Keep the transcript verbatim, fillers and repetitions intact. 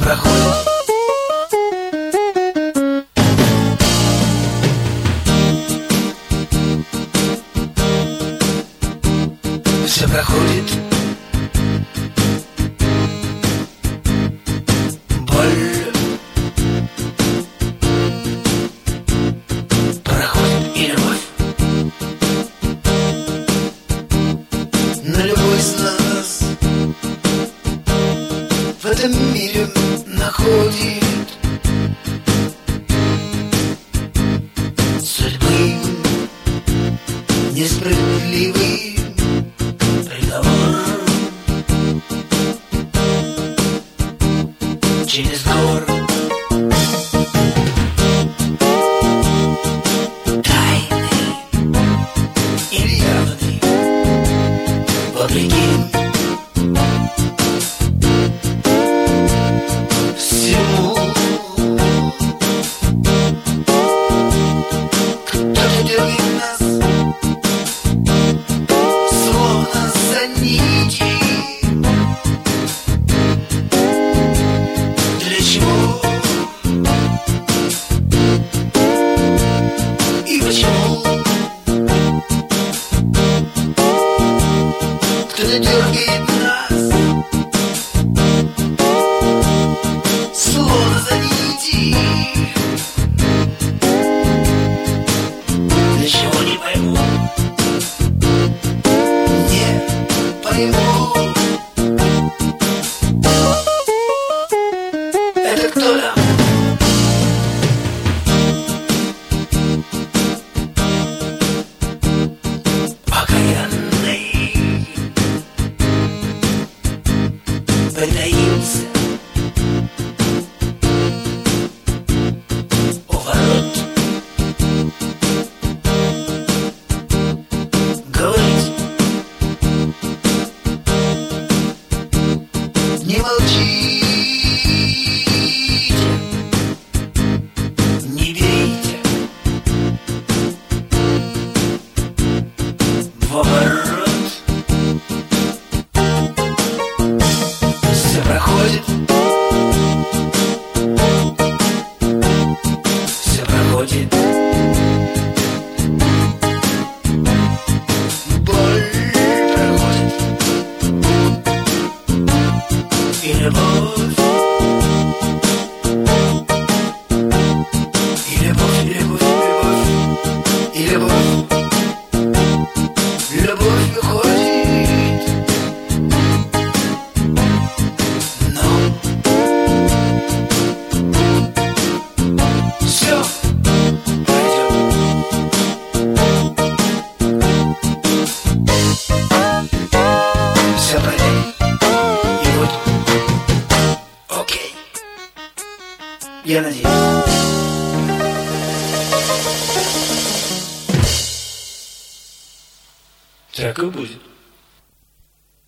проходит. Все проходит. Боль проходит и любовь. Но любой из нас в этом мире находит судьбы несправедливый приговор. Через гор тайный или явный, вопреки всему, кто-то дергает нас, словно за нити. Для чего и почему кто-то дергает нас, словно за нити. Для чего не пойму, не пойму. Это кто там? Покаянный притаился у ворот. Говорит, не молчите, не берите в оборот. Все проходит, все проходит. Боль проходит и любовь, и любовь, и любовь, и любовь, и любовь. Любовь уходит, но все пройдет. Все пройдет. И вот, окей. Я надеюсь. Так и будет.